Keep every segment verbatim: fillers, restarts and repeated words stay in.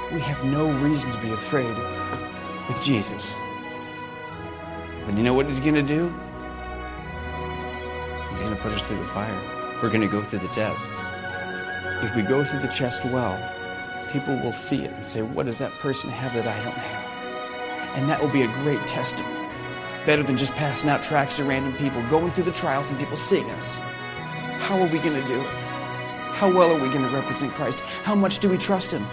We have no reason to be afraid with Jesus. But you know what he's going to do? He's going to put us through the fire. We're going to go through the test. If we go through the test well, people will see it and say, what does that person have that I don't have? And that will be a great testimony. Better than just passing out tracts to random people, going through the trials and people seeing us. How are we going to do it? How well are we going to represent Christ? How much do we trust him?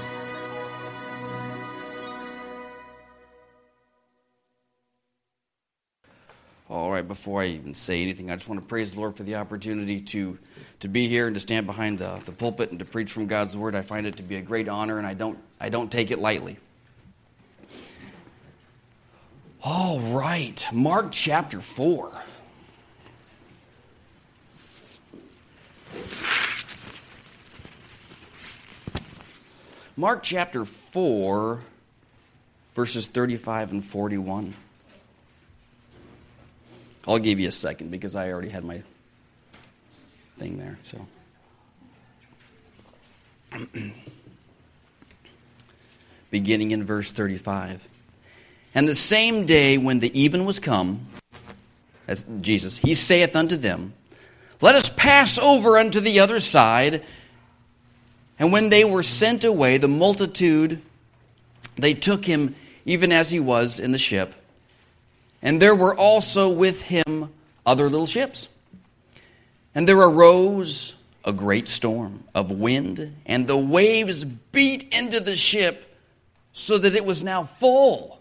All right, before I even say anything, I just want to praise the Lord for the opportunity to, to be here and to stand behind the, the pulpit and to preach from God's Word. I find it to be a great honor, and I don't I don't take it lightly. All right, Mark chapter four. Mark chapter four, verses thirty-five and forty-one. I'll give you a second because I already had my thing there. So, beginning in verse thirty-five. And the same day when the even was come, that's Jesus, he saith unto them, let us pass over unto the other side. And when they were sent away, the multitude, they took him even as he was in the ship. And there were also with him other little ships. And there arose a great storm of wind, and the waves beat into the ship, so that it was now full.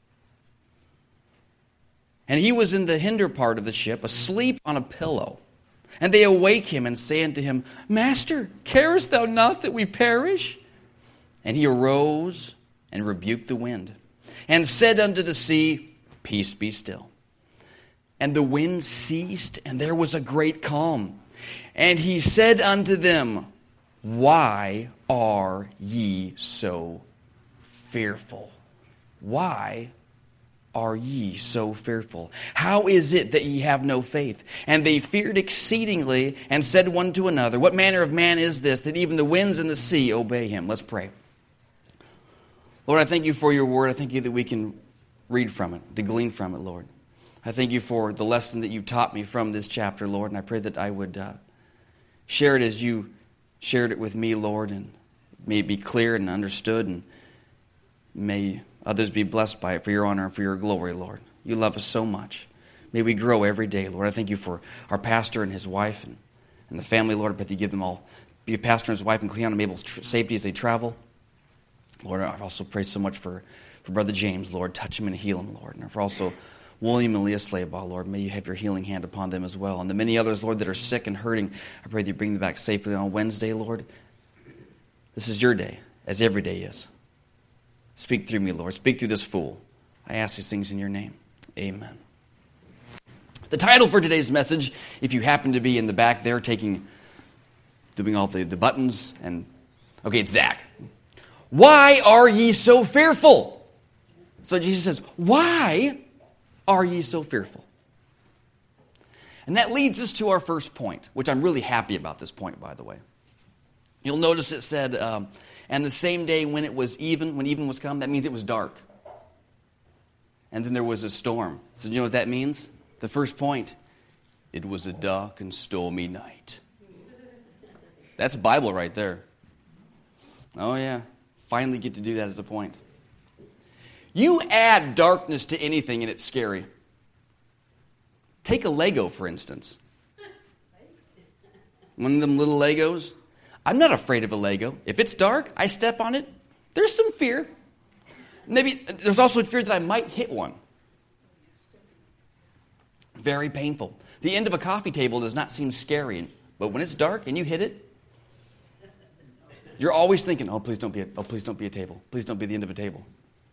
And he was in the hinder part of the ship, asleep on a pillow. And they awake him and say unto him, Master, carest thou not that we perish? And he arose and rebuked the wind, and said unto the sea, Peace, be still. And the wind ceased, and there was a great calm. And he said unto them, Why are ye so fearful? Why are ye so fearful? How is it that ye have no faith? And they feared exceedingly, and said one to another, What manner of man is this, that even the winds and the sea obey him? Let's pray. Lord, I thank you for your word. I thank you that we can read from it, to glean from it, Lord. I thank you for the lesson that you taught me from this chapter, Lord, and I pray that I would uh, share it as you shared it with me, Lord, and may it be clear and understood, and may others be blessed by it for your honor and for your glory, Lord. You love us so much. May we grow every day, Lord. I thank you for our pastor and his wife and, and the family, Lord. I pray that you give them all, be a pastor and his wife and Cleon and Mabel's tr- safety as they travel. Lord, I also pray so much for For Brother James, Lord, touch him and heal him, Lord. And for also William and Leah Slaybaugh, Lord, may you have your healing hand upon them as well. And the many others, Lord, that are sick and hurting, I pray that you bring them back safely on Wednesday, Lord. This is your day, as every day is. Speak through me, Lord. Speak through this fool. I ask these things in your name. Amen. The title for today's message, if you happen to be in the back there taking, doing all the, the buttons, and, okay, it's Zach. Why are ye so fearful? So Jesus says, why are ye so fearful? And that leads us to our first point, which I'm really happy about this point, by the way. You'll notice it said, um, and the same day when it was even, when even was come, that means it was dark. And then there was a storm. So you know what that means? The first point, it was a dark and stormy night. That's Bible right there. Oh yeah, finally get to do that as a point. You add darkness to anything and it's scary. Take a Lego, for instance. One of them little Legos. I'm not afraid of a Lego. If it's dark, I step on it, there's some fear. Maybe there's also a fear that I might hit one. Very painful. The end of a coffee table does not seem scary, but when it's dark and you hit it, you're always thinking, "Oh, please don't be a, oh, please don't be a table. Please don't be the end of a table."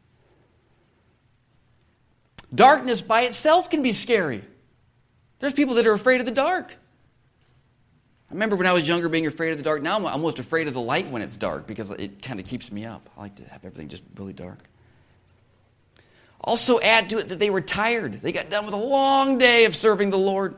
Darkness by itself can be scary. There's people that are afraid of the dark. I remember when I was younger being afraid of the dark. Now I'm almost afraid of the light when it's dark because it kind of keeps me up. I like to have everything just really dark. Also add to it that they were tired. They got done with a long day of serving the Lord.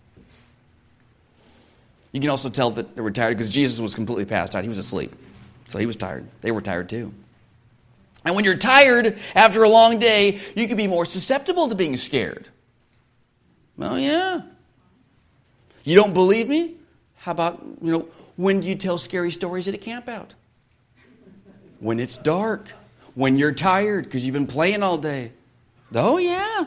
You can also tell that they were tired because Jesus was completely passed out. He was asleep. So he was tired. They were tired too. And when you're tired after a long day, you can be more susceptible to being scared. Well, yeah. You don't believe me? How about, you know, when do you tell scary stories at a camp out? When it's dark. When you're tired because you've been playing all day. Oh, yeah.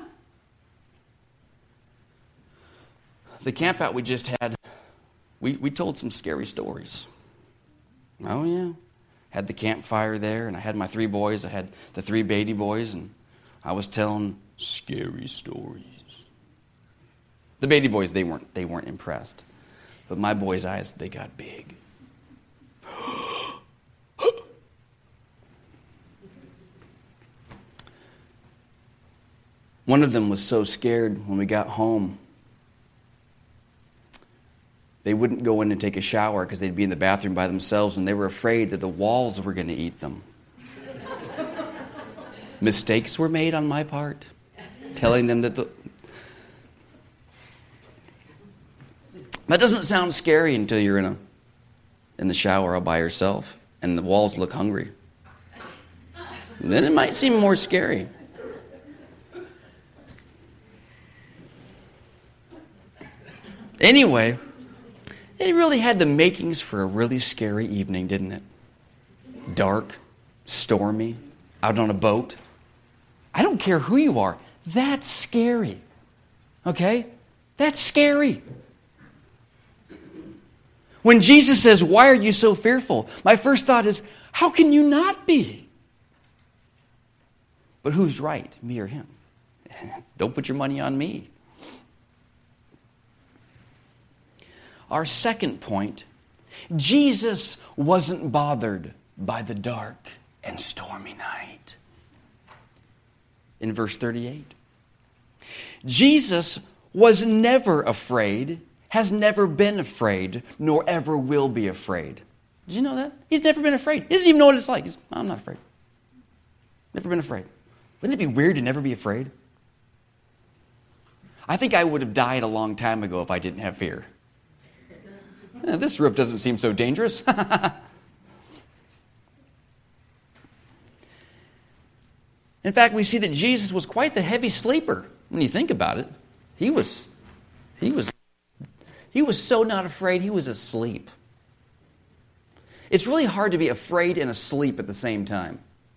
The camp out we just had, we, we told some scary stories. Oh, yeah. Had the campfire there, and I had my three boys. I had the three baby boys, and I was telling scary stories. The baby boys, they weren't they weren't impressed. But my boys' eyes, they got big. One of them was so scared when we got home, they wouldn't go in and take a shower because they'd be in the bathroom by themselves, and they were afraid that the walls were going to eat them. Mistakes were made on my part, telling them that the... That doesn't sound scary until you're in a in the shower all by yourself and the walls look hungry. Then it might seem more scary. Anyway, it really had the makings for a really scary evening, didn't it? Dark, stormy, out on a boat. I don't care who you are. That's scary. Okay? That's scary. When Jesus says, "Why are you so fearful?" my first thought is, how can you not be? But who's right, me or him? Don't put your money on me. Our second point, Jesus wasn't bothered by the dark and stormy night. In verse thirty-eight, Jesus was never afraid, has never been afraid, nor ever will be afraid. Did you know that? He's never been afraid. He doesn't even know what it's like. He's, I'm not afraid. Never been afraid. Wouldn't it be weird to never be afraid? I think I would have died a long time ago if I didn't have fear. Eh, this roof doesn't seem so dangerous. In fact, we see that Jesus was quite the heavy sleeper when you think about it. He was, he was, he was so not afraid, he was asleep. It's really hard to be afraid and asleep at the same time.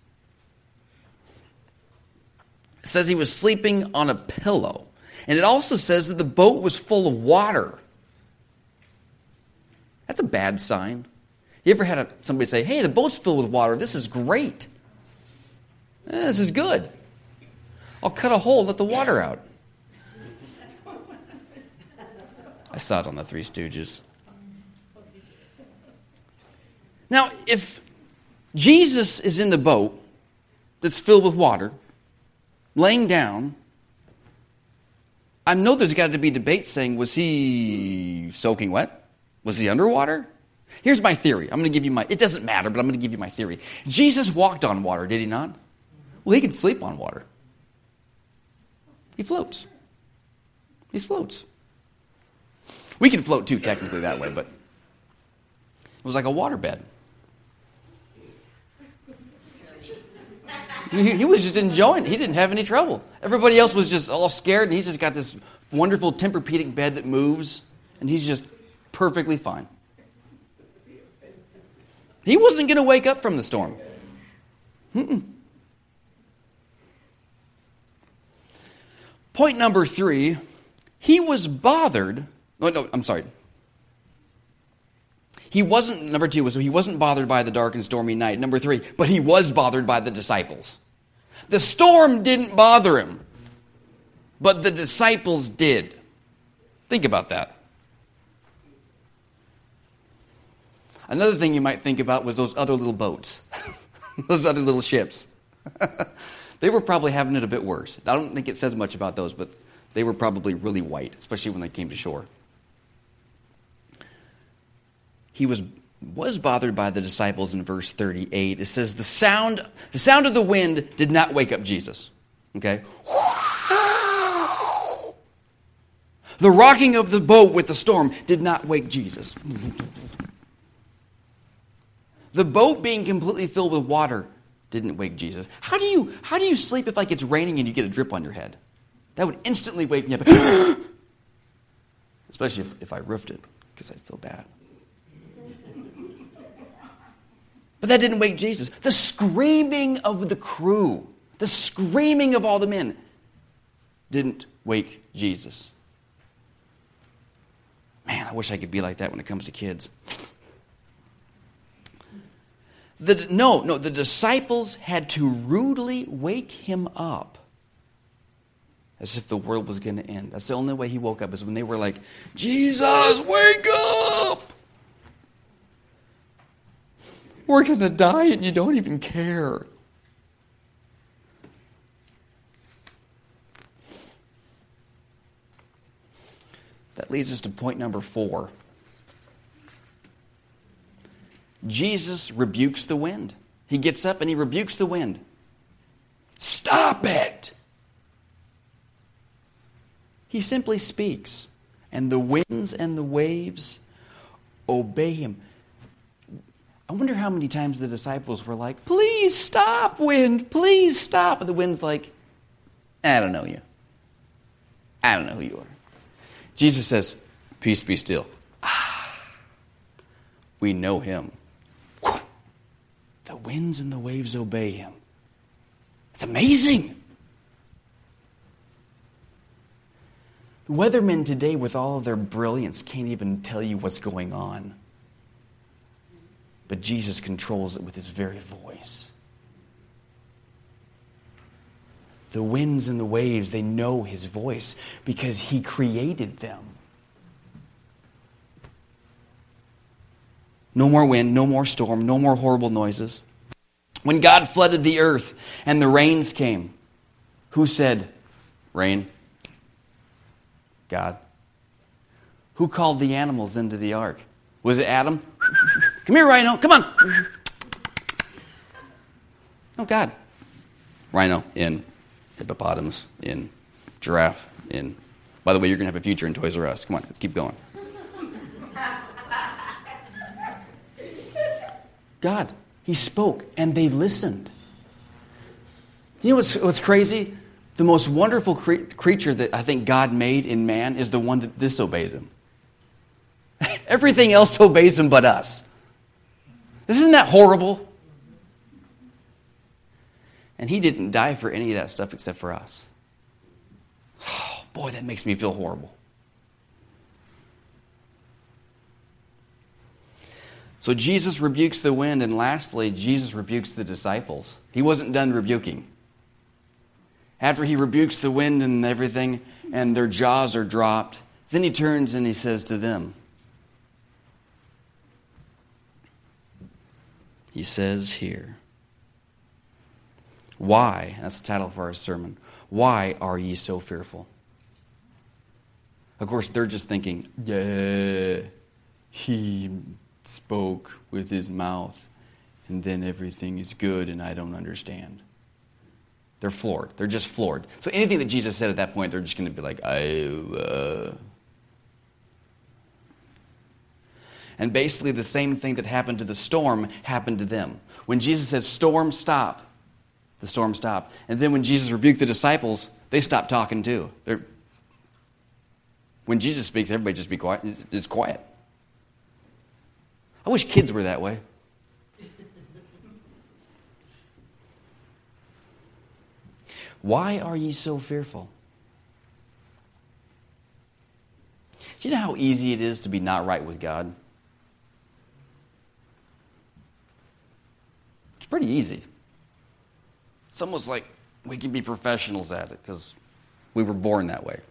It says he was sleeping on a pillow. And it also says that the boat was full of water. That's a bad sign. You ever had a, somebody say, "Hey, the boat's filled with water. This is great. Eh, this is good. I'll cut a hole, let the water out." I saw it on the Three Stooges. Now, if Jesus is in the boat that's filled with water, laying down, I know there's got to be debate saying, was he soaking wet? Was he underwater? Here's my theory. I'm going to give you my... It doesn't matter, but I'm going to give you my theory. Jesus walked on water, did he not? Well, he could sleep on water. He floats. He floats. We can float too, technically, that way, but it was like a waterbed. He, he was just enjoying it. He didn't have any trouble. Everybody else was just all scared, and he's just got this wonderful Tempur-Pedic bed that moves, and he's just perfectly fine. He wasn't going to wake up from the storm. Mm-mm. Point number three, he was bothered. No, no, I'm sorry. He wasn't, number two was, he wasn't bothered by the dark and stormy night. Number three, but he was bothered by the disciples. The storm didn't bother him, but the disciples did. Think about that. Another thing you might think about was those other little boats, those other little ships. They were probably having it a bit worse. I don't think it says much about those, but they were probably really white, especially when they came to shore. He was was bothered by the disciples in verse thirty-eight. It says the sound the sound of the wind did not wake up Jesus. Okay? The rocking of the boat with the storm did not wake Jesus. The boat being completely filled with water Didn't wake Jesus. How do you how do you sleep if like it's raining and you get a drip on your head? That would instantly wake me up. Especially if, if I roofed it, because I'd feel bad. But that didn't wake Jesus. The screaming of the crew, the screaming of all the men, didn't wake Jesus. Man, I wish I could be like that when it comes to kids. The, no, no, the disciples had to rudely wake him up as if the world was going to end. That's the only way he woke up, is when they were like, Jesus, wake up! We're going to die and you don't even care. That leads us to point number four. Jesus rebukes the wind. He gets up and he rebukes the wind. Stop it! He simply speaks, and the winds and the waves obey him. I wonder how many times the disciples were like, please stop, wind, please stop. And the wind's like, I don't know you. I don't know who you are. Jesus says, peace be still. Ah, we know him. Whew. The winds and the waves obey him. It's amazing. The weathermen today, with all of their brilliance, can't even tell you what's going on. But Jesus controls it with his very voice. The winds and the waves, they know his voice because he created them. No more wind, no more storm, no more horrible noises. When God flooded the earth and the rains came, who said, rain? God. Who called the animals into the ark? Was it Adam? Come here, Rhino. Come on. Oh, God. Rhino in. Hippopotamus in. Giraffe in. By the way, you're going to have a future in Toys R Us. Come on, let's keep going. God. He spoke, and they listened. You know what's, what's crazy? The most wonderful cre- creature that I think God made in man is the one that disobeys him. Everything else obeys him but us. Isn't that horrible? And he didn't die for any of that stuff except for us. Oh, boy, that makes me feel horrible. So Jesus rebukes the wind, and lastly, Jesus rebukes the disciples. He wasn't done rebuking. After he rebukes the wind and everything, and their jaws are dropped, then he turns and he says to them, he says here, why, that's the title for our sermon, why are ye so fearful? Of course, they're just thinking, yeah, he spoke with his mouth, and then everything is good, and I don't understand. They're floored. They're just floored. So anything that Jesus said at that point, they're just going to be like, I... Uh... And basically the same thing that happened to the storm happened to them. When Jesus said, storm, stop, the storm stopped. And then when Jesus rebuked the disciples, they stopped talking too. They're... When Jesus speaks, everybody just be quiet. Is quiet. I wish kids were that way. Why are ye so fearful? Do you know how easy it is to be not right with God? It's pretty easy. It's almost like we can be professionals at it because we were born that way.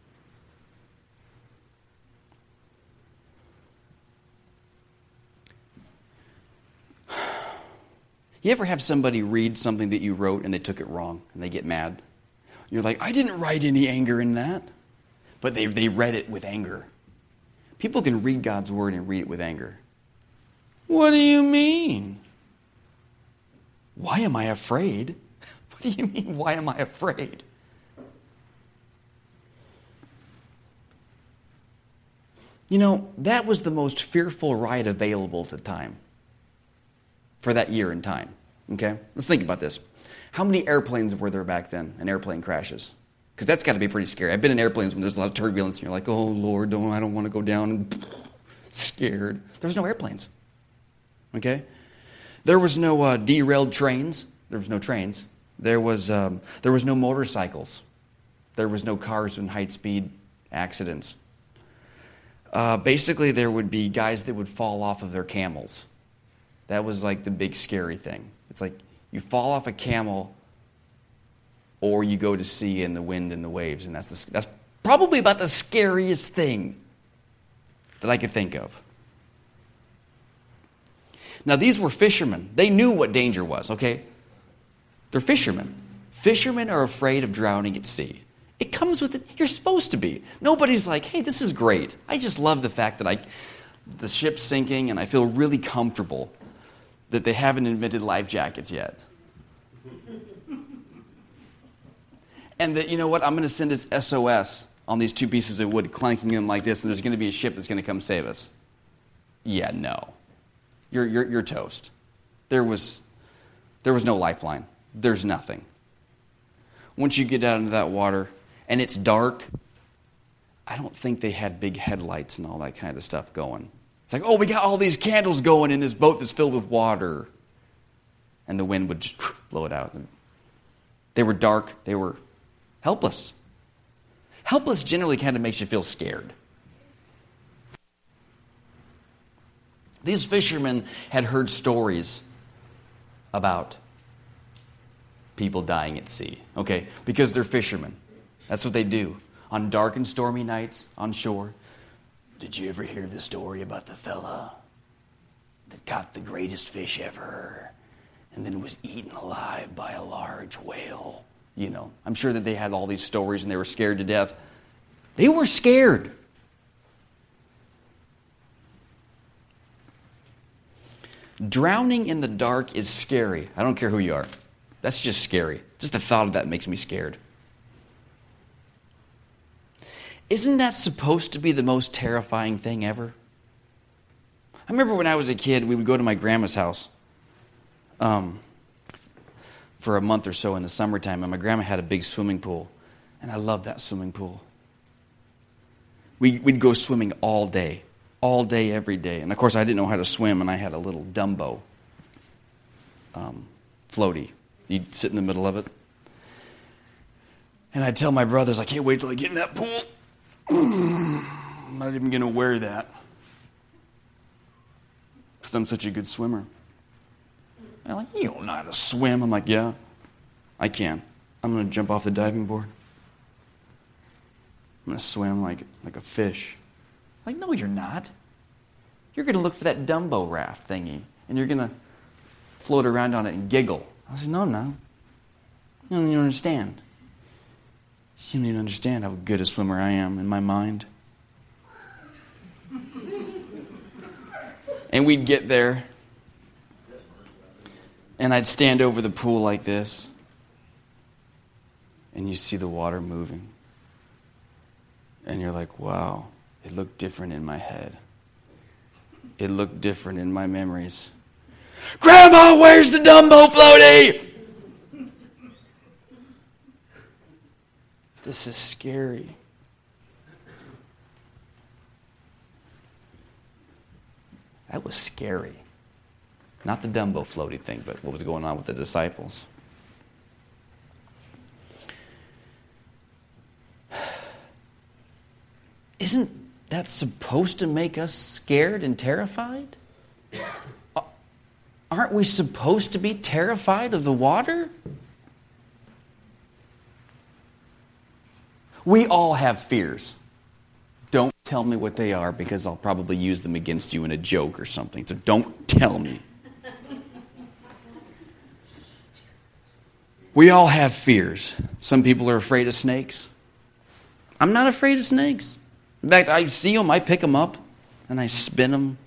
You ever have somebody read something that you wrote and they took it wrong and they get mad? You're like, I didn't write any anger in that. But they they read it with anger. People can read God's word and read it with anger. What do you mean? Why am I afraid? What do you mean, why am I afraid? You know, that was the most fearful ride available at the time. For that year in time. Okay? Let's think about this. How many airplanes were there back then and airplane crashes? Because that's got to be pretty scary. I've been in airplanes when there's a lot of turbulence and you're like, oh, Lord, don't, I don't want to go down, and scared. There was no airplanes. Okay? There was no uh, derailed trains. There was no trains. There was, um, there was no motorcycles. There was no cars in high-speed accidents. Uh, basically, there would be guys that would fall off of their camels. That was like the big scary thing. It's like you fall off a camel or you go to sea in the wind and the waves, and that's the, that's probably about the scariest thing that I could think of. Now, these were fishermen. They knew what danger was, okay? They're fishermen. Fishermen are afraid of drowning at sea. It comes with it. You're supposed to be. Nobody's like, hey, this is great. I just love the fact that I, the ship's sinking and I feel really comfortable that they haven't invented life jackets yet. And that, you know what, I'm going to send this S O S on these two pieces of wood, clanking them like this, and there's going to be a ship that's going to come save us. Yeah, no. You're, you're, you're toast. There was, there was no lifeline. There's nothing. Once you get out into that water and it's dark, I don't think they had big headlights and all that kind of stuff going. It's like, oh, we got all these candles going in this boat that's filled with water. And the wind would just blow it out. They were dark. They were helpless. Helpless generally kind of makes you feel scared. These fishermen had heard stories about people dying at sea, okay? Because they're fishermen. That's what they do. On dark and stormy nights on shore. Did you ever hear the story about the fella that caught the greatest fish ever and then was eaten alive by a large whale? You know, I'm sure that they had all these stories and they were scared to death. They were scared. Drowning in the dark is scary. I don't care who you are. That's just scary. Just the thought of that makes me scared. Isn't that supposed to be the most terrifying thing ever? I remember when I was a kid, we would go to my grandma's house um, for a month or so in the summertime, and my grandma had a big swimming pool, and I loved that swimming pool. We, we'd go swimming all day, all day, every day. And of course, I didn't know how to swim, and I had a little Dumbo um, floaty. You'd sit in the middle of it. And I'd tell my brothers, I can't wait till I get in that pool. I'm not even going to wear that. Because I'm such a good swimmer. They're like, you don't know how to swim. I'm like, yeah, I can. I'm going to jump off the diving board. I'm going to swim like, like a fish. Like, no, you're not. You're going to look for that Dumbo raft thingy, and you're going to float around on it and giggle. I said, no, no. You don't even understand. You don't even understand how good a swimmer I am in my mind. And we'd get there, and I'd stand over the pool like this, and you see the water moving. And you're like, wow, it looked different in my head. It looked different in my memories. Grandma, where's the Dumbo floaty? This is scary. That was scary. Not the Dumbo floaty thing, but what was going on with the disciples. Isn't that supposed to make us scared and terrified? Aren't we supposed to be terrified of the water? We all have fears. Don't tell me what they are, because I'll probably use them against you in a joke or something. So don't tell me. We all have fears. Some people are afraid of snakes. I'm not afraid of snakes. In fact, I see them, I pick them up, and I spin them.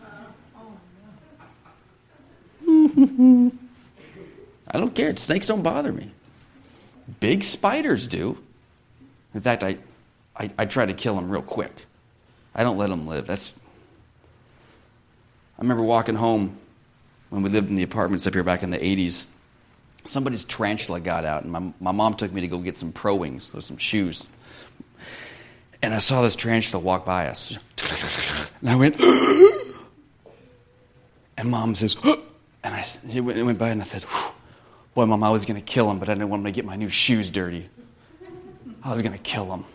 I don't care. Snakes don't bother me. Big spiders do. In fact, I, I, I try to kill them real quick. I don't let them live. That's. I remember walking home when we lived in the apartments up here back in the eighties, somebody's tarantula got out, and my, my mom took me to go get some Pro Wings, those some shoes. And I saw this tarantula walk by us. And I went, and Mom says, and I, it went, it went by, and I said, boy, Mom, I was going to kill him, but I didn't want him to get my new shoes dirty. I was going to kill him.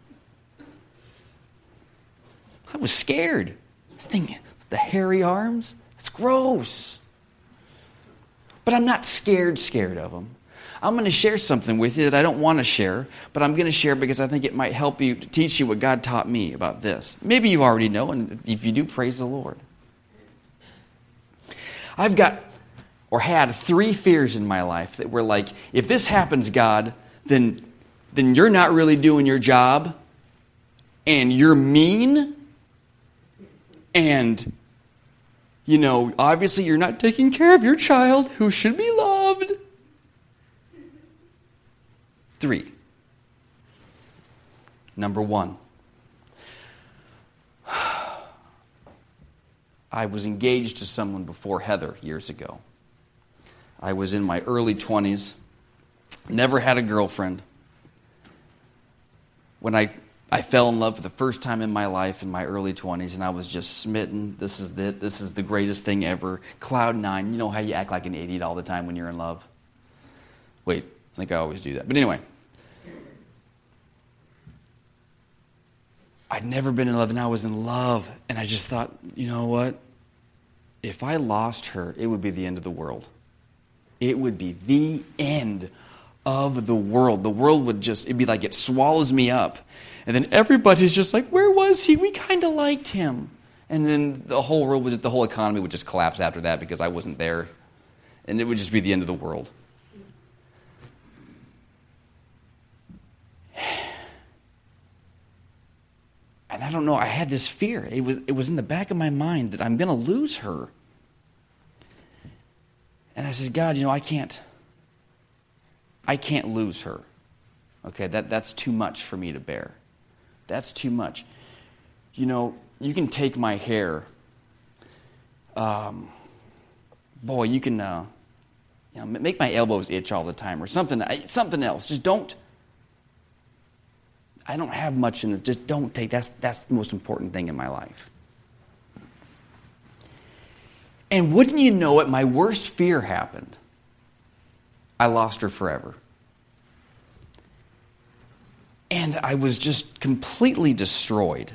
I was scared. I was thinking, the hairy arms, it's gross. But I'm not scared, scared of them. I'm going to share something with you that I don't want to share, but I'm going to share because I think it might help you, teach you what God taught me about this. Maybe you already know, and if you do, praise the Lord. I've got, or had, three fears in my life that were like, if this happens, God, then, then you're not really doing your job, and you're mean, and, you know, obviously you're not taking care of your child who should be loved. Three. Number one. I was engaged to someone before Heather years ago. I was in my early twenties. Never had a girlfriend. When I I fell in love for the first time in my life in my early twenties, and I was just smitten. This is it. This is the greatest thing ever. Cloud nine. You know how you act like an idiot all the time when you're in love? Wait, I think I always do that. But anyway, I'd never been in love, and I was in love. And I just thought, you know what? If I lost her, it would be the end of the world. It would be the end of the world. The world would just, it'd be like it swallows me up. And then everybody's just like, where was he? We kind of liked him. And then the whole world would, the whole economy would just collapse after that because I wasn't there. And it would just be the end of the world. And I don't know, I had this fear. It was it was in the back of my mind that I'm going to lose her. And I said, God, you know, I can't, I can't lose her. Okay, that, that's too much for me to bear. That's too much. You know, you can take my hair. Um, boy, you can uh, you know, make my elbows itch all the time or something, something else. Just don't. I don't have much in it. Just don't take. That's that's the most important thing in my life. And wouldn't you know it, my worst fear happened. I lost her forever. And I was just completely destroyed.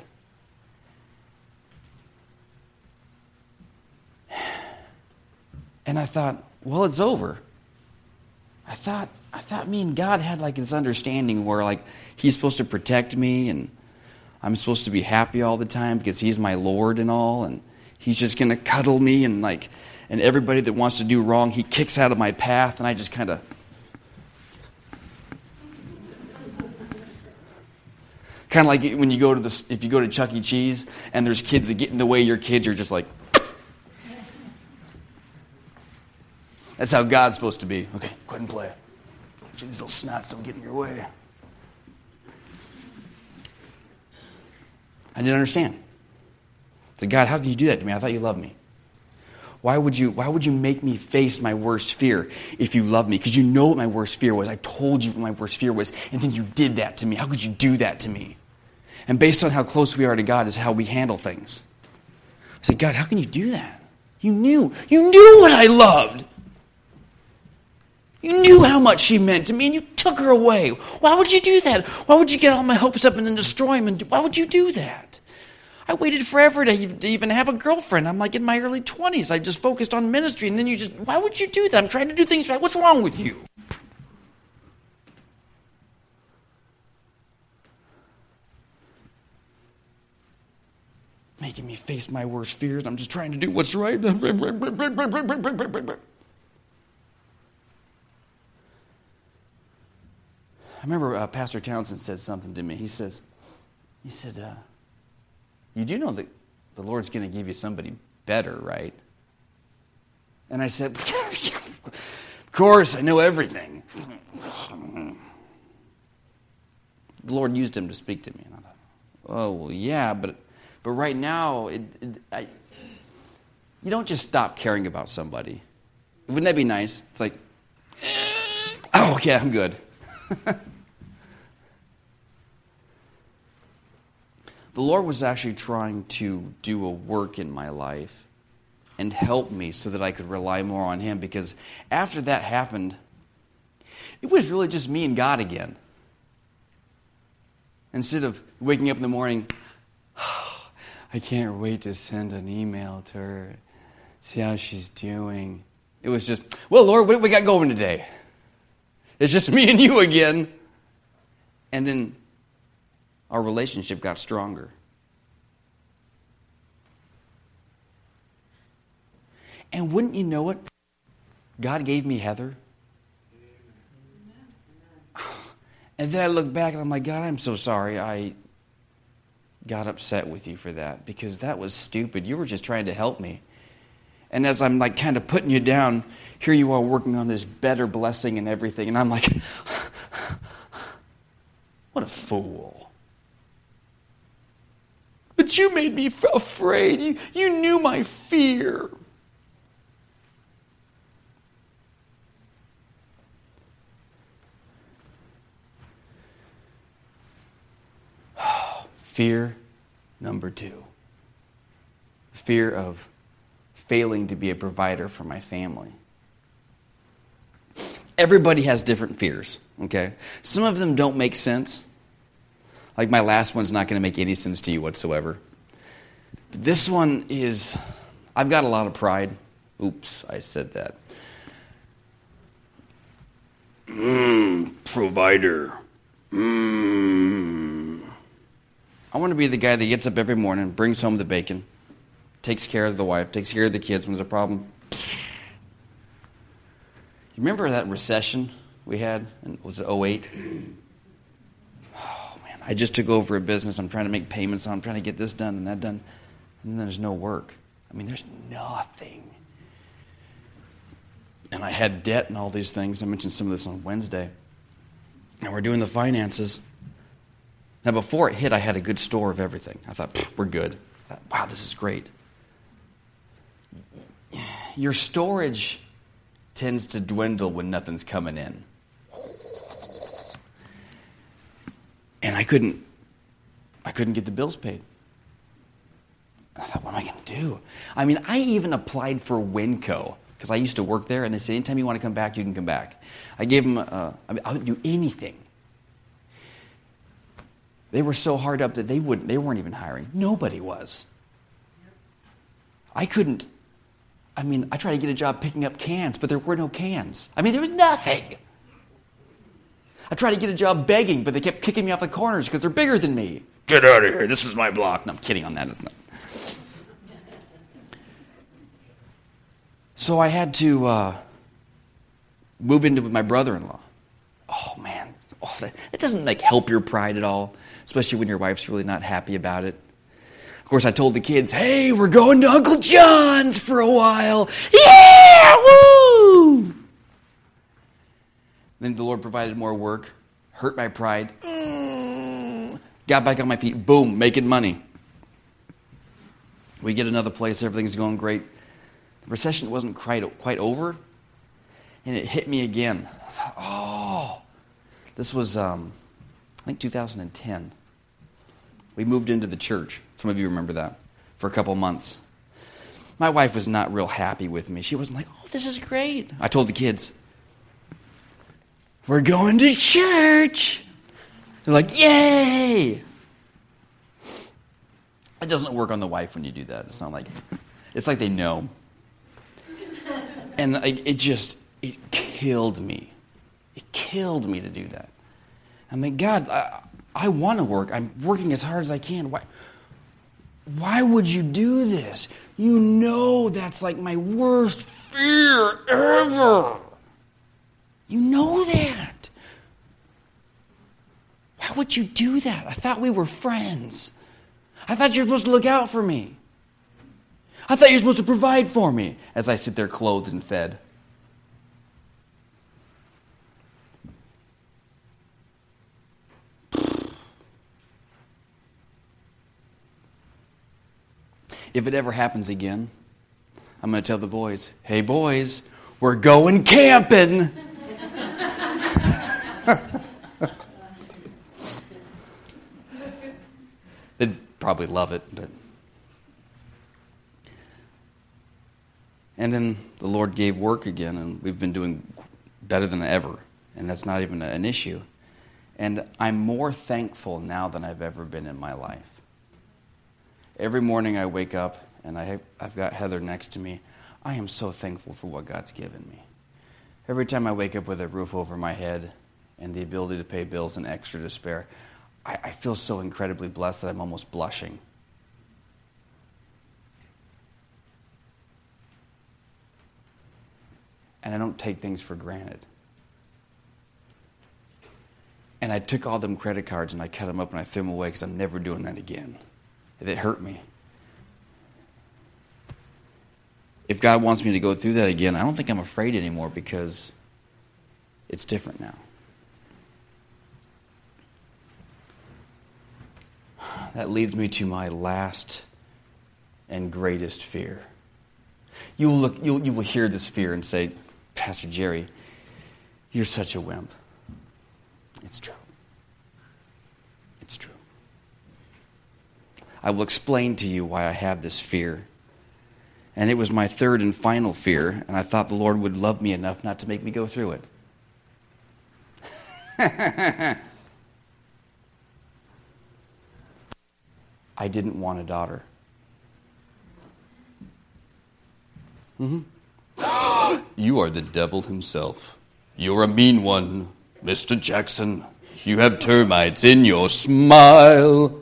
And I thought, well, it's over. I thought I thought me and God had like this understanding where like He's supposed to protect me and I'm supposed to be happy all the time because He's my Lord and all, and He's just going to cuddle me, and like, and everybody that wants to do wrong, He kicks out of my path, and I just kind of kind of like when you go to the, if you go to Chuck E. Cheese and there's kids that get in the way of your kids, you're just like, that's how God's supposed to be. Okay, go ahead and play. These little snots don't get in your way. I didn't understand. I said, God, how can you do that to me? I thought you loved me. Why would you, why would you make me face my worst fear if you love me? Because you know what my worst fear was. I told you what my worst fear was, and then you did that to me. How could you do that to me? And based on how close we are to God is how we handle things. I said, God, how can you do that? You knew. You knew what I loved. You knew how much she meant to me, and you took her away. Why would you do that? Why would you get all my hopes up and then destroy them? And do, why would you do that? I waited forever to, to even have a girlfriend. I'm like in my early twenties. I just focused on ministry, and then you just, why would you do that? I'm trying to do things right. What's wrong with you? Making me face my worst fears. I'm just trying to do what's right. I remember uh, Pastor Townsend said something to me. He says, he said, uh, you do know that the Lord's going to give you somebody better, right? And I said, of course, I know everything. The Lord used him to speak to me. And I thought, oh, well, yeah, but but right now, it, it, I, you don't just stop caring about somebody. Wouldn't that be nice? It's like, oh, okay, I'm good. The Lord was actually trying to do a work in my life and help me so that I could rely more on Him, because after that happened, it was really just me and God again. Instead of waking up in the morning, oh, I can't wait to send an email to her, see how she's doing. It was just, well, Lord, what do we got going today? It's just me and you again. And then our relationship got stronger. And wouldn't you know it, God gave me Heather. And then I look back and I'm like, God, I'm so sorry I got upset with you for that, because that was stupid. You were just trying to help me. And as I'm like kind of putting you down, here you are working on this better blessing and everything. And I'm like, what a fool. But you made me f- afraid. You, you knew my fear. Fear number two. Fear of failing to be a provider for my family. Everybody has different fears, okay? Some of them don't make sense. Like my last one's not going to make any sense to you whatsoever. But this one is, I've got a lot of pride. Oops, I said that. Mmm, provider. Mmm. I want to be the guy that gets up every morning, brings home the bacon, takes care of the wife, takes care of the kids when there's a problem. You remember that recession we had? Was it oh eight? Oh, man. I just took over a business. I'm trying to make payments on. I'm trying to get this done and that done. And then there's no work. I mean, there's nothing. And I had debt and all these things. I mentioned some of this on Wednesday. And we're doing the finances. Now, before it hit, I had a good store of everything. I thought, we're good. I thought, wow, this is great. Your storage tends to dwindle when nothing's coming in. And I couldn't, I couldn't get the bills paid. I thought, what am I going to do? I mean, I even applied for Winco, because I used to work there, and they said, anytime you want to come back, you can come back. I gave them, uh, I mean, I would do anything. They were so hard up that they wouldn't, they weren't even hiring. Nobody was. I couldn't, I mean, I tried to get a job picking up cans, but there were no cans. I mean, there was nothing. I tried to get a job begging, but they kept kicking me off the corners because they're bigger than me. Get out of here. This is my block. No, I'm kidding on that. It's not. So I had to uh, move into with my brother-in-law. Oh, man. Oh, that, that doesn't like help your pride at all, especially when your wife's really not happy about it. Of course, I told the kids, hey, we're going to Uncle John's for a while. Yeah, woo! Then the Lord provided more work, hurt my pride, mm, got back on my feet, boom, making money. We get another place, everything's going great. The recession wasn't quite, quite over, and it hit me again. I thought, oh, this was, um, I think, two thousand ten. We moved into the church. Some of you remember that, for a couple months. My wife was not real happy with me. She wasn't like, oh, this is great. I told the kids, we're going to church. They're like, yay. It doesn't work on the wife when you do that. It's not like, it's like they know. And it just, it killed me. It killed me to do that. I mean, God, I, I want to work. I'm working as hard as I can. Why, why would you do this? You know that's like my worst fear ever. You know that. Why would you do that? I thought we were friends. I thought you were supposed to look out for me. I thought you were supposed to provide for me as I sit there clothed and fed. If it ever happens again, I'm going to tell the boys, hey, boys, we're going camping. They'd probably love it. But And then the Lord gave work again, and we've been doing better than ever. And that's not even an issue. And I'm more thankful now than I've ever been in my life. Every morning I wake up, and I have, I've got Heather next to me. I am so thankful for what God's given me. Every time I wake up with a roof over my head and the ability to pay bills and extra to spare, I, I feel so incredibly blessed that I'm almost blushing. And I don't take things for granted. And I took all them credit cards and I cut them up and I threw them away because I'm never doing that again. It hurt me. If God wants me to go through that again, I don't think I'm afraid anymore because it's different now. That leads me to my last and greatest fear. You will look, you, you will hear this fear and say, Pastor Jerry, you're such a wimp. It's true. It's true. I will explain to you why I have this fear. And it was my third and final fear, and I thought the Lord would love me enough not to make me go through it. I didn't want a daughter. Mm-hmm. You are the devil himself. You're a mean one, Mister Jackson. You have termites in your smile.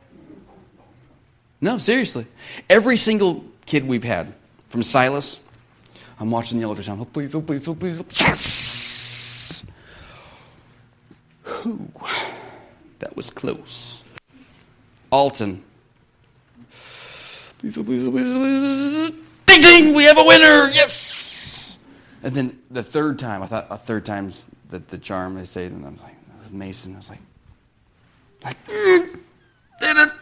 No, seriously. Every single kid we've had, from Silas, I'm watching the ultrasound. Oh, please, oh, please, oh, please. Oh, yes! Whew. That was close. Alton. Please, oh, please, oh, please, oh, please. Ding, ding, we have a winner, yes! And then the third time, I thought a third time's the, the charm, they say, and I was like, Mason, I was like, like, mm, did it.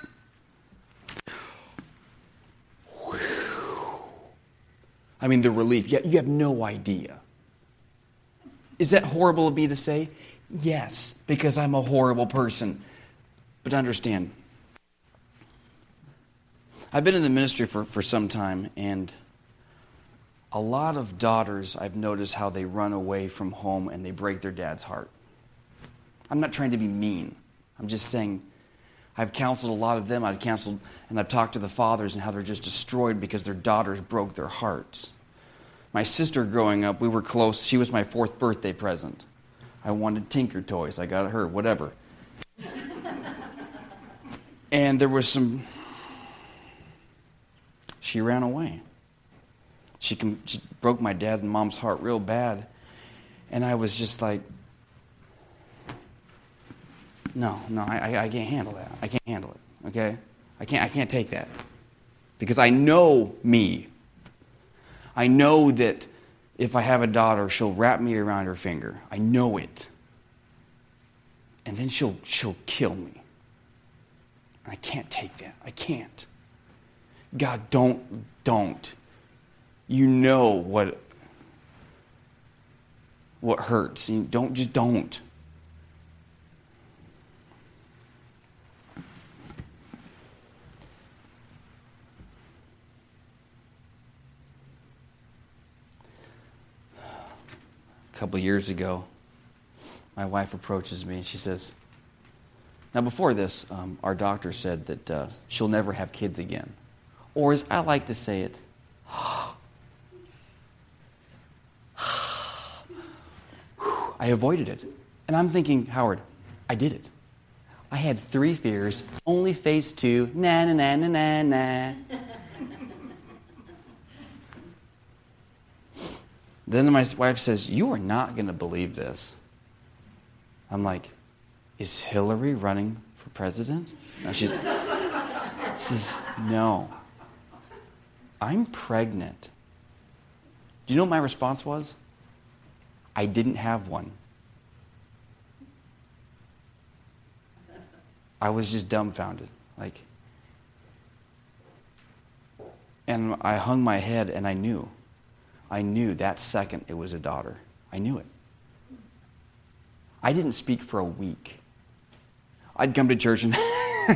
Whew. I mean, the relief, you have no idea. Is that horrible of me to say? Yes, because I'm a horrible person. But understand, I've been in the ministry for, for some time, and a lot of daughters, I've noticed how they run away from home and they break their dad's heart. I'm not trying to be mean. I'm just saying I've counseled a lot of them. I've counseled and I've talked to the fathers and how they're just destroyed because their daughters broke their hearts. My sister growing up, we were close. She was my fourth birthday present. I wanted Tinker toys. I got her, whatever. And there was some... She ran away. She, com- she broke my dad and mom's heart real bad. And I was just like, no, no, I, I can't handle that. I can't handle it, okay? I can't, I can't take that. Because I know me. I know that if I have a daughter, she'll wrap me around her finger. I know it. And then she'll, she'll kill me. I can't take that. I can't. God, don't, don't. You know what, what hurts. You don't, just don't. A couple years ago, my wife approaches me and she says, now before this, um, our doctor said that uh, she'll never have kids again. Or as I like to say it, I avoided it. And I'm thinking, Howard, I did it. I had three fears, only faced two, na na na na na na. Then my wife says, you are not going to believe this. I'm like, is Hillary running for president? No, she's, she says, no. I'm pregnant. Do you know what my response was? I didn't have one. I was just dumbfounded. Like, And I hung my head, and I knew. I knew that second it was a daughter. I knew it. I didn't speak for a week. I'd come to church and...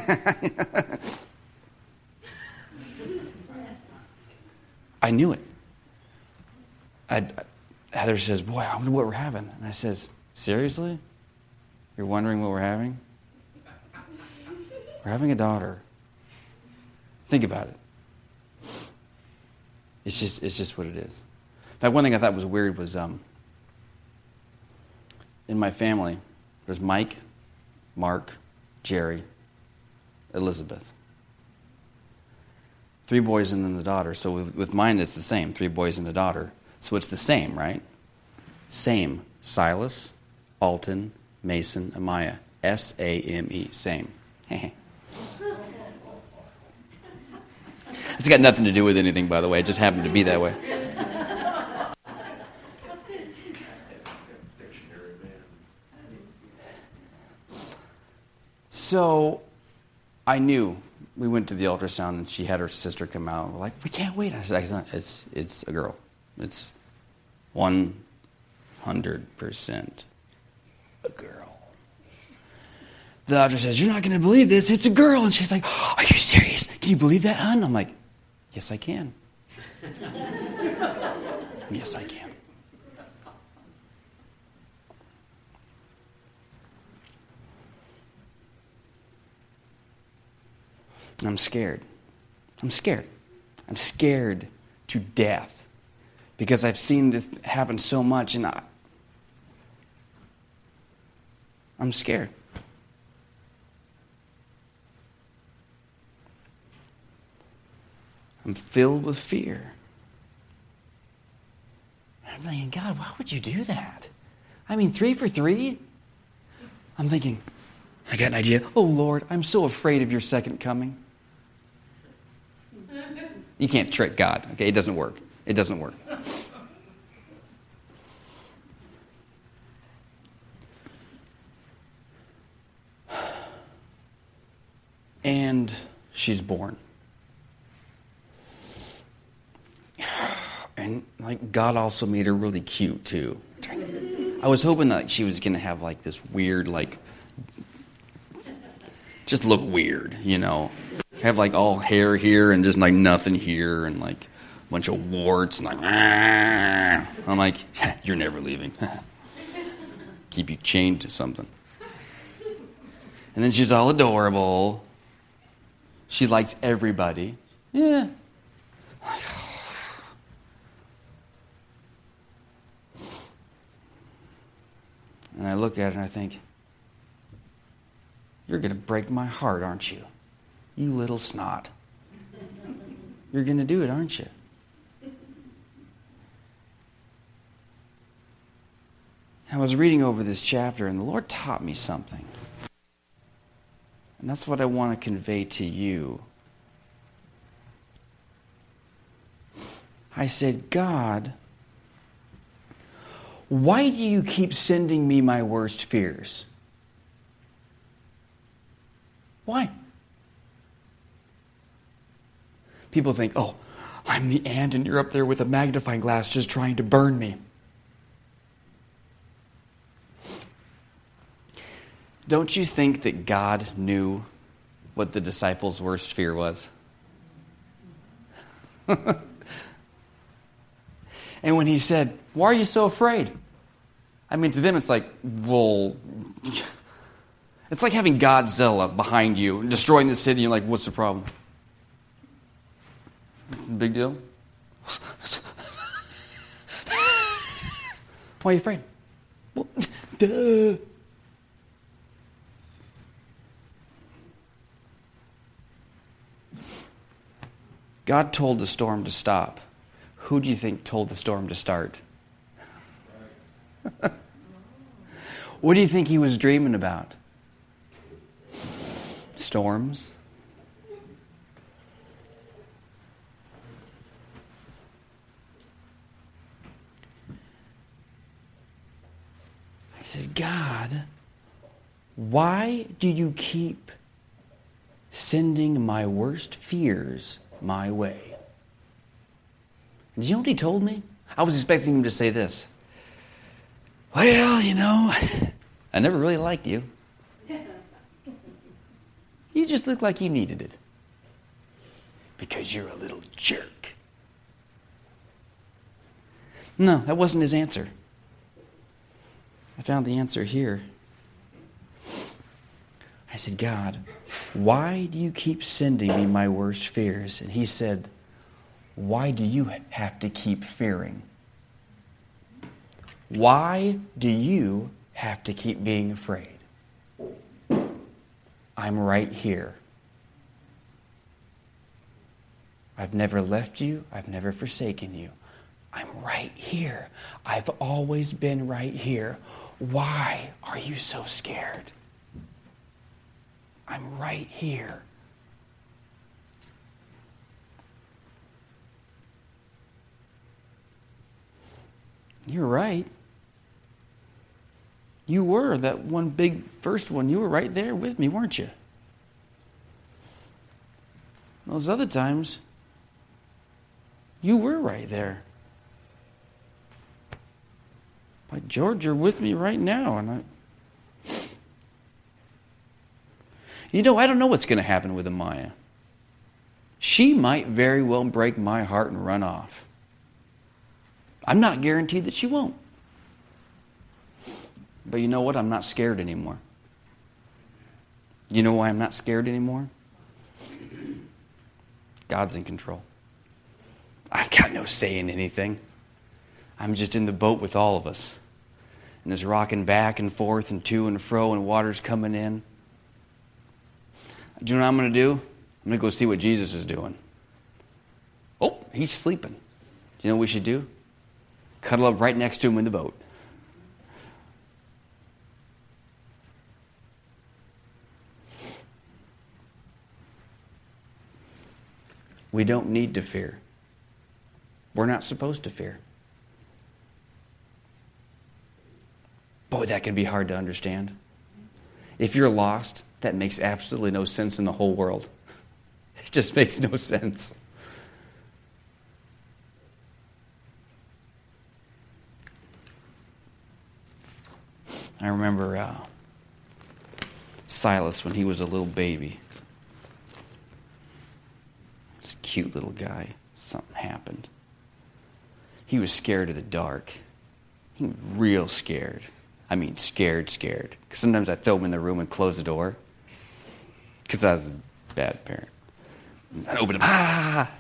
I knew it. I'd, Heather says, boy, I wonder what we're having. And I says, seriously? You're wondering what we're having? We're having a daughter. Think about it. It's just it's just what it is. In fact, one thing I thought was weird was um, in my family, there's Mike, Mark, Jerry, Elizabeth. Three boys and then the daughter. So with, with mine, it's the same. Three boys and a daughter. So it's the same, right? Same. Silas, Alton, Mason, Amaya. S A M E. Same. It's got nothing to do with anything, by the way. It just happened to be that way. So I knew. We went to the ultrasound, and she had her sister come out. We're like, we can't wait. I said, it's, it's a girl. It's one hundred percent a girl. The doctor says, you're not going to believe this. It's a girl. And she's like, are you serious? Can you believe that, hon? I'm like, yes, I can. Yes, I can. I'm scared. I'm scared. I'm scared to death because I've seen this happen so much, and I, I'm scared. I'm filled with fear. I'm thinking, God, why would you do that? I mean, three for three? I'm thinking, I got an idea. Oh, Lord, I'm so afraid of your second coming. You can't trick God, okay? It doesn't work. It doesn't work. And she's born. And like God also made her really cute too. I was hoping that she was going to have like this weird, like, just look weird, you know. Have like all hair here and just like nothing here and like a bunch of warts and like, ah. I'm like, you're never leaving. Keep you chained to something. And then she's all adorable. She likes everybody. Yeah. And I look at her and I think, you're going to break my heart, aren't you? You little snot. You're going to do it, aren't you? I was reading over this chapter, and the Lord taught me something. And that's what I want to convey to you. I said, God, why do you keep sending me my worst fears? Why? People think, oh, I'm the ant and you're up there with a magnifying glass just trying to burn me. Don't you think that God knew what the disciples' worst fear was? And when he said, why are you so afraid? I mean, to them it's like, well, it's like having Godzilla behind you, destroying the city. You're like, what's the problem? Big deal? Why are you afraid? Well, duh. God told the storm to stop. Who do you think told the storm to start? What do you think he was dreaming about? Storms? He says, God, why do you keep sending my worst fears my way? And you know what he told me? I was expecting him to say this. Well, you know, I never really liked you. You just look like you needed it. Because you're a little jerk. No, that wasn't his answer. I found the answer here. I said, God, why do you keep sending me my worst fears? And he said, why do you have to keep fearing? Why do you have to keep being afraid? I'm right here. I've never left you. I've never forsaken you. I'm right here. I've always been right here. Why are you so scared? I'm right here. You're right. You were that one big first one. You were right there with me, weren't you? Those other times, you were right there. By George, you're with me right now. And I... You know, I don't know what's going to happen with Amaya. She might very well break my heart and run off. I'm not guaranteed that she won't. But you know what? I'm not scared anymore. You know why I'm not scared anymore? God's in control. I've got no say in anything. I'm just in the boat with all of us. And it's rocking back and forth and to and fro and water's coming in. Do you know what I'm going to do? I'm going to go see what Jesus is doing. Oh, he's sleeping. Do you know what we should do? Cuddle up right next to him in the boat. We don't need to fear. We're not supposed to fear. Boy, that can be hard to understand. If you're lost, that makes absolutely no sense in the whole world. It just makes no sense. I remember uh, Silas when he was a little baby. He's a cute little guy. Something happened. He was scared of the dark. He was real scared. I mean, scared, scared. Because sometimes I'd throw him in the room and close the door. Because I was a bad parent. I'd open him, ah!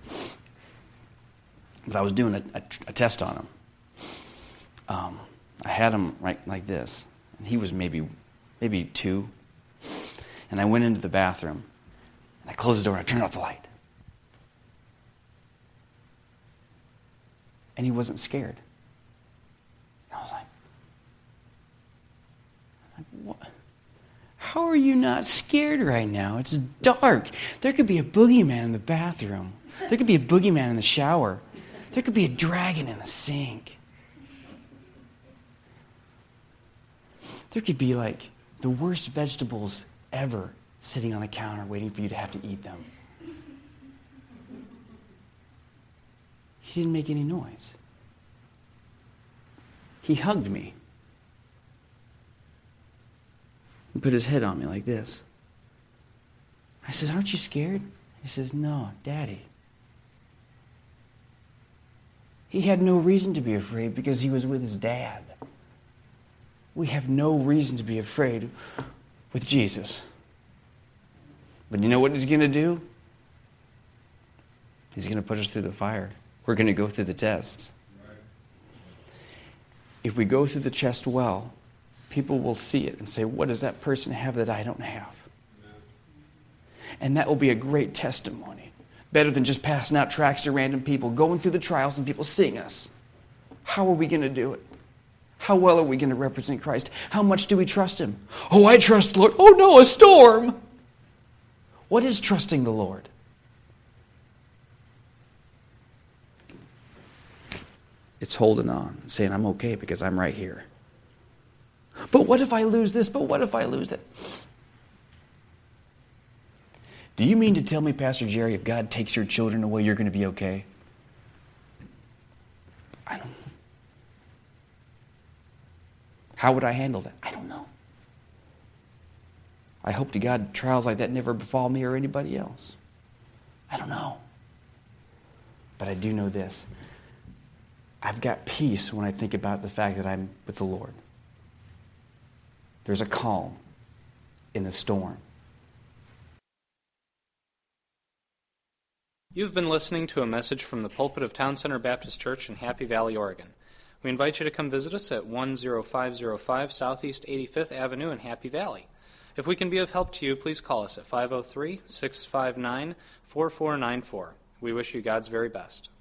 But I was doing a, a, a test on him. Um, I had him right like this. And he was maybe, maybe two. And I went into the bathroom. And I closed the door and I turned off the light. And he wasn't scared. I was like, what? How are you not scared right now? It's dark. There could be a boogeyman in the bathroom. There could be a boogeyman in the shower. There could be a dragon in the sink. There could be like the worst vegetables ever sitting on the counter waiting for you to have to eat them. He didn't make any noise. He hugged me. He put his head on me like this. I said, aren't you scared? He says, no, Daddy. He had no reason to be afraid because he was with his dad. We have no reason to be afraid with Jesus. But you know what he's going to do? He's going to put us through the fire. We're going to go through the test. Right. If we go through the test well, people will see it and say, what does that person have that I don't have? Amen. And that will be a great testimony. Better than just passing out tracts to random people, going through the trials and people seeing us. How are we going to do it? How well are we going to represent Christ? How much do we trust him? Oh, I trust the Lord. Oh no, a storm. What is trusting the Lord? It's holding on, saying, I'm okay because I'm right here. But what if I lose this? But what if I lose that? Do you mean to tell me, Pastor Jerry, if God takes your children away, you're going to be okay? I don't know. How would I handle that? I don't know. I hope to God trials like that never befall me or anybody else. I don't know. But I do know this. I've got peace when I think about the fact that I'm with the Lord. There's a calm in the storm. You've been listening to a message from the pulpit of Town Center Baptist Church in Happy Valley, Oregon. We invite you to come visit us at one oh five oh five Southeast eighty-fifth Avenue in Happy Valley. If we can be of help to you, please call us at five oh three, six five nine, four four nine four. We wish you God's very best.